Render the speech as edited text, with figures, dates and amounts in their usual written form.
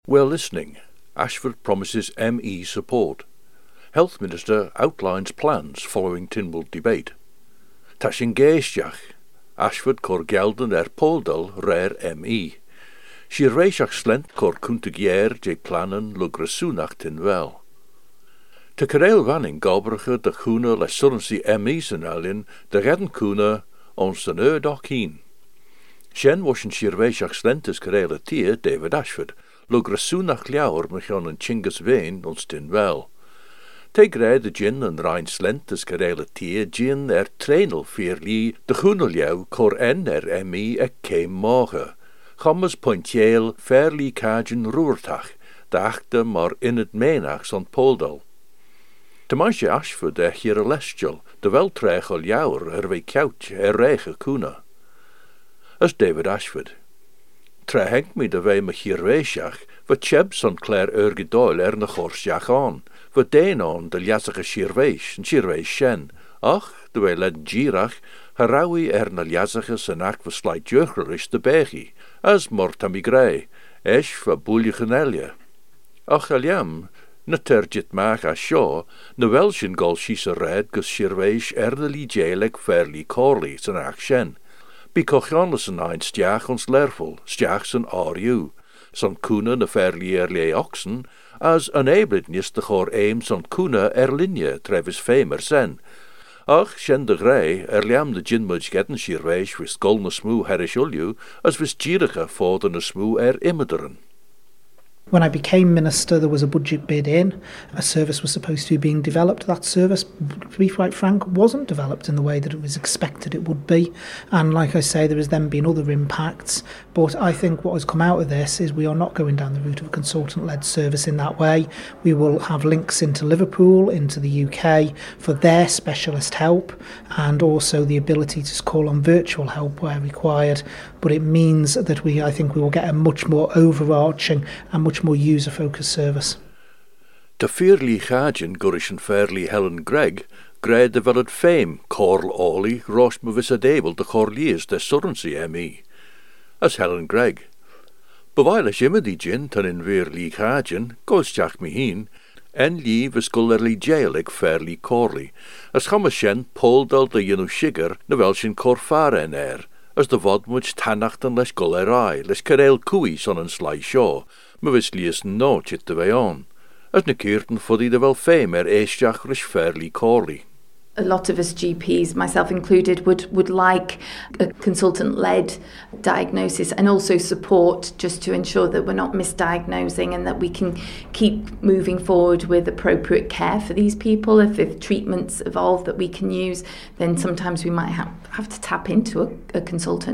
Well listening, Ashford promises ME support. Health Minister outlines plans following Tynwald debate. Tashin Geisjach, Ashford cor gelden Poldal rare ME. Sir Reishach slent cor kuntigier je plannen lugrasunach Tynwell. Te Karel Wanning Galbrige de Groene les Surrency ME's en alien de redden Koene ons de neurdag heen. Shen washen Sir Reishach slent is Karele tier David Ashford. Lugrasunach Ljauer mechon en Chingus Veen ons Tynwell. Te grij de gin en Rijn slent is Karele tier gin trainel vierlie de Groene Ljau cor en ME keim morgen. Gammes pointieel fairly kajen roertach, dachte maar in het meenach zon Poldal. De meisje Ashford hier a lestial, de weltregel jouwer wee koutje rege koene. As David Ashford. Tre henk me de wee me hier weesjach, wat cheb son Claire urgedoil na gorsjach aan, wat deen aan de jassige shirwees en shirwees shen, ach, de wee led girach, harawi na jassige senach verslijt jeugerisch de begie, as mortamigrei, esch va boelje genelje. Ach aliam, na tergit maag a shaw, na welshin gol shisa red gus shirwees de lijelek fairly corley senach shen. Bicochjanles en ein stjach ons lerfel, stjachs en RU, son koene na fairly oxen, as enabled nis de chor aim son koene linje trevis famer sen. Ach, shen de grey, liam de ginmudge getten shirwees vis gol na smoo herish ulju, as vis gierige for na smoo immederen. When I became minister, there was a budget bid in. A service was supposed to be being developed. That service, to be quite frank, wasn't developed in the way that it was expected it would be. And like I say, there has then been other impacts. But I think what has come out of this is we are not going down the route of a consultant-led service in that way. We will have links into Liverpool, into the UK, for their specialist help, and also the ability to call on virtual help where required. But it means that I think we will get a much more overarching and much more user-focused service. De fairly gajen gurish and fairly Helen Gregg, grade developed fame, Corl Ollie, Rosh Mavisadable, de Corliers, de Surrency ME. As Helen Gregg. Bewaile shimmedy gin, tan in fairly gajen, goes me heen, en lie viscullerly jailig fairly Corley, as Hammashen Poldal de Yenu Shiger, na Welshin Corfaren as de vodmuch tannachten les gullerai, les Karel Cooey son en sly shaw, me vis lies nooit it de weon, as ne keerten foddy de wel fame eestjach rish fairly Corley. A lot of us GPs, myself included, would like a consultant-led diagnosis and also support just to ensure that we're not misdiagnosing and that we can keep moving forward with appropriate care for these people. If treatments evolve that we can use, then sometimes we might have to tap into a consultant.